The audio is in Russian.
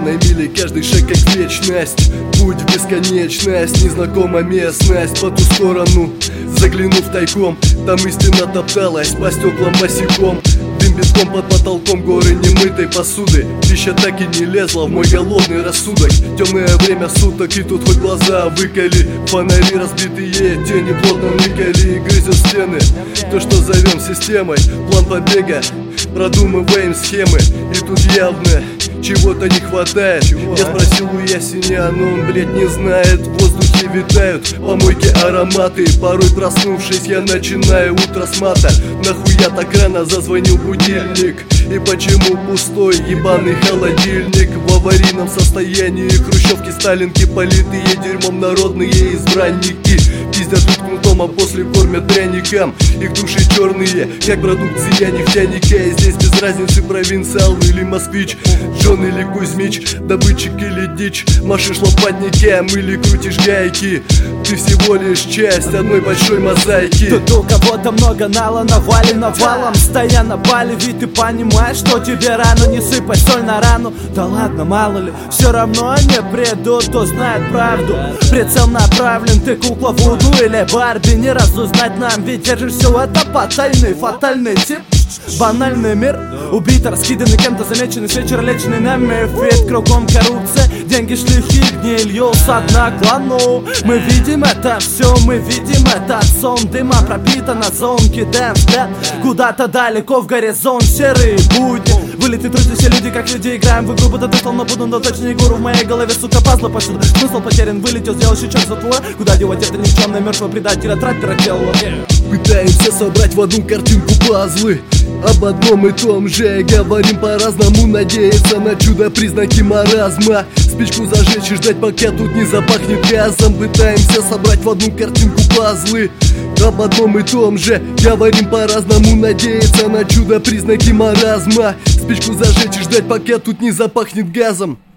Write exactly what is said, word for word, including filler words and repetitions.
черной мили каждый шаг как вечность. Путь в бесконечность, незнакомая местность. По ту сторону, заглянув тайком, там истина топталась по стеклам босиком. Дым битком под потолком, горы немытой посуды. Пища так и не лезла в мой голодный рассудок. Темное время суток, и тут хоть глаза выколи. Фонари разбитые, тени плотно ныкали и грызет стены. То, что зовем системой, план побега, продумываем схемы. И тут явно чего-то не хватает. Я спросил у ясеня, но он, блядь, не знает. В воздухе витают помойки ароматы. Порой проснувшись, я начинаю утро с мата. Нахуя так рано зазвонил будильник? И почему пустой ебаный холодильник? В аварийном состоянии хрущевки, сталинки, политые дерьмом народные избранники. Пиздят тут кнутом, а после кормят пряникам. Их души черные, как продукция нефтяника. И здесь без разницы, провинциал или москвич, Джон или Кузьмич, добытчик или дичь. Машешь лопатником или крутишь гайки. Ты всего лишь часть одной большой мозаики. Тут у кого-то много нала, навалено валом, стоя на бале, ведь ты понимаешь, что тебе рано. Не сыпать соль на рану, да ладно, мало ли, все равно не придут, кто знает правду. Прицел направлен, ты кукла Вуду или Барби. Не разузнать нам, ведь держишь все это потайный, фатальный тип. Банальный мир, убит, раскиданный кем-то, замеченный с вечера, леченный нами. Ведь кругом коррупция, деньги шлихи, гнилью с дна клану. Мы видим это все, мы видим этот сон. Дыма пропитана зон, кидаем взгляд куда-то далеко в горизонт. Серые будни, вылеты трудятся все люди, как люди. Играем в игру, будто ты словно буду, но точно не гуру. В моей голове, сука, пазлы повсюду. Смысл потерян, вылетел, сделал щечок затвор. Куда девать это никчемное мертвого предателя, траппера тело. Пытаемся собрать в одну картинку пазлы. Об одном и том же говорим по-разному. Надеяться на чудо, признаки маразма. Спичку зажечь и ждать, пока тут не запахнет газом. Пытаемся собрать в одну картинку пазлы. Об одном и том же говорим по-разному. Надеяться на чудо, признаки маразма. Спичку зажечь и ждать, пока тут не запахнет газом.